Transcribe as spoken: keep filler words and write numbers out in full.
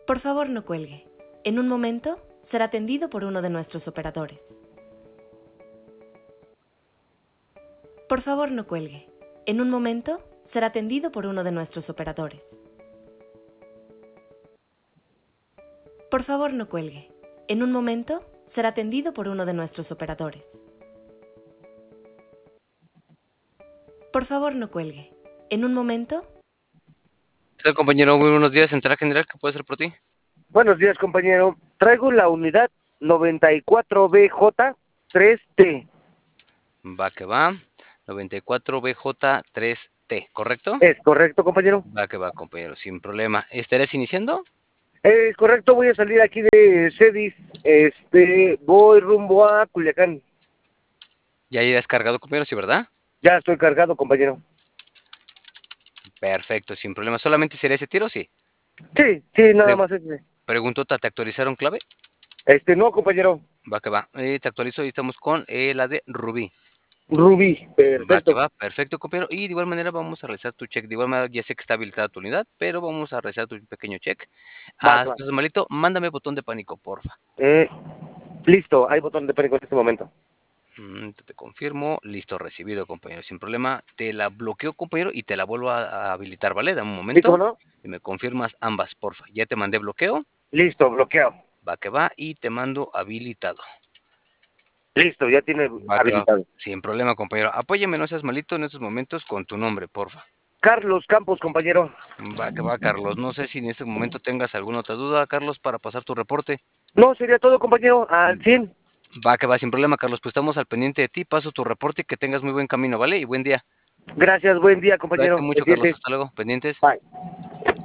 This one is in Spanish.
Por favor, no cuelgue. En un momento será atendido por uno de nuestros operadores. Por favor, no cuelgue. En un momento será atendido por uno de nuestros operadores. Por favor, no cuelgue. En un momento será atendido por uno de nuestros operadores. Por favor, no cuelgue. En un momento... ¿Qué tal, compañero? Muy buenos días. Central General, ¿qué puede hacer por ti? Buenos días, compañero. Traigo la unidad noventa y cuatro B J tres T. Va que va. noventa y cuatro B J tres T, ¿correcto? ¿Es correcto, compañero? Va que va, compañero, sin problema. ¿Estarás iniciando? Es correcto, voy a salir aquí de Cedis. Este, voy rumbo a Culiacán. Ya irás cargado, compañero, ¿sí, verdad? Ya estoy cargado, compañero. Perfecto, sin problema. ¿Solamente sería ese tiro? Sí. Sí, sí, nada Pre más ese. Pregunto, ¿te actualizaron clave? Este, no, compañero. Va que va. Eh, te actualizo y estamos con eh, la de Rubí. Rubí, Va que perfecto. va, perfecto, compañero. Y de igual manera vamos a realizar tu check. De igual manera, ya sé que está habilitada tu unidad, pero vamos a realizar tu pequeño check. Va, Ah, va. estás malito, mándame botón de pánico, porfa. Eh, listo, hay botón de pánico en este momento. Mm, te confirmo, listo, recibido, compañero, sin problema. Te la bloqueo, compañero, y te la vuelvo a, a habilitar, ¿vale? Dame un ¿Sí, cómo momento no? y me confirmas ambas, porfa. Ya te mandé bloqueo, Listo, bloqueado. va que va, y te mando habilitado. Listo, ya tiene Va que va, habilitado. sin problema, compañero. Apóyame, no seas malito en estos momentos con tu nombre, porfa. Carlos Campos, compañero. Va que va, Carlos. No sé si en este momento tengas alguna otra duda, Carlos, para pasar tu reporte. No, sería todo, compañero, al cien. Va que va, sin problema, Carlos. Pues estamos al pendiente de ti. Paso tu reporte y que tengas muy buen camino, ¿vale? Y buen día. Gracias, buen día, Cuídate compañero. mucho, Carlos. Pendiente. Hasta luego. Pendientes. Bye.